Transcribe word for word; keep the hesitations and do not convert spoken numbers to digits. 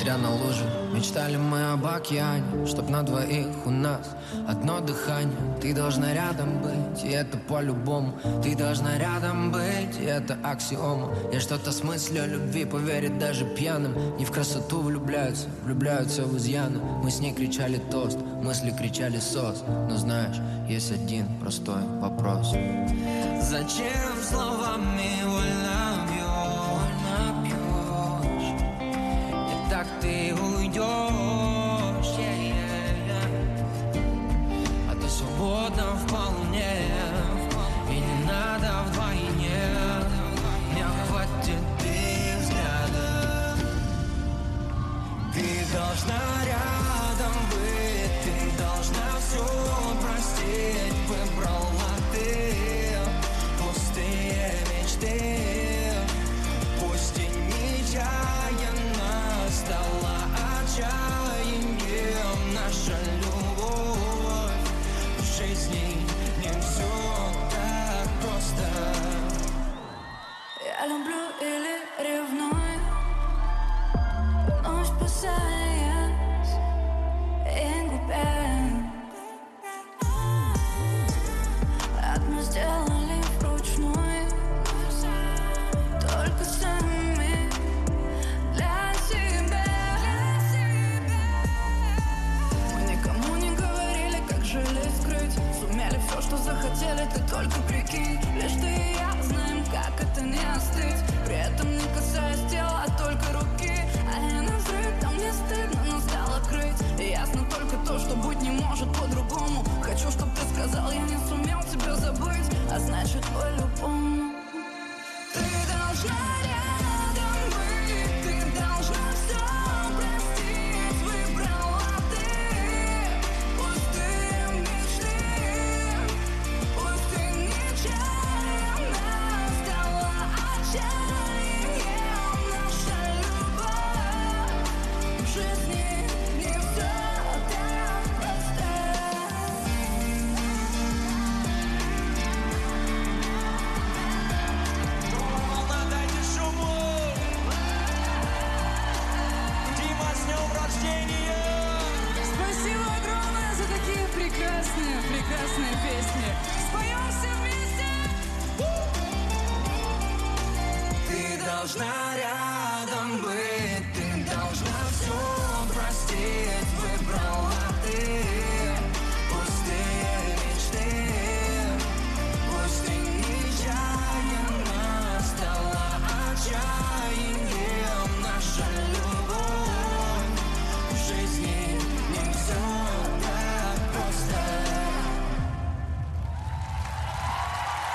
смотря на лужи. Мечтали мы об океане, чтоб на двоих у нас одно дыхание. Ты должна рядом быть, и это по-любому. Ты должна рядом быть, и это аксиома. Я что-то смыслю о любви, поверить даже пьяным. Не в красоту влюбляются, влюбляются в изъяны. Мы с ней кричали тост, мысли кричали сос. Но знаешь, есть один простой вопрос. Зачем словами вольно бьешь? И так ты уйдешь, yeah, yeah, yeah. А ты свободна вполне, и не надо вдвойне. Мне хватит и взгляда. Ты должна рядом быть, ты должна все простить. Выбрала ты пустые мечты, пусть и нечаянно стала отчаянием. Наша любовь в жизни не все так просто. Я люблю или ревную, вновь спасаясь и губя. Одно сделали вручную, только сами для себя. Мы никому не говорили, как жили скрыть. Сумели все, что захотели, ты только прикинь. Лишь ты и я знаем, как это не остыть. При этом не касаясь тела, а только руки. А я на взрыв, там не стыдно, но стало крыть. И ясно только то, что быть не может по-другому. Хочу, чтоб ты сказал, я не сумел тебя забыть. А значит, по-любому ты должна рядом быть, ты должна все простить. Выбрала ты пустые мечты, пусть и нечаянно стала отчаянием. Наша любовь в жизни не все так просто. Волна, дайте шуму! Дима, с днем рождения! Спасибо огромное за такие прекрасные, прекрасные песни. Споем все вместе! Ты должна рядом быть.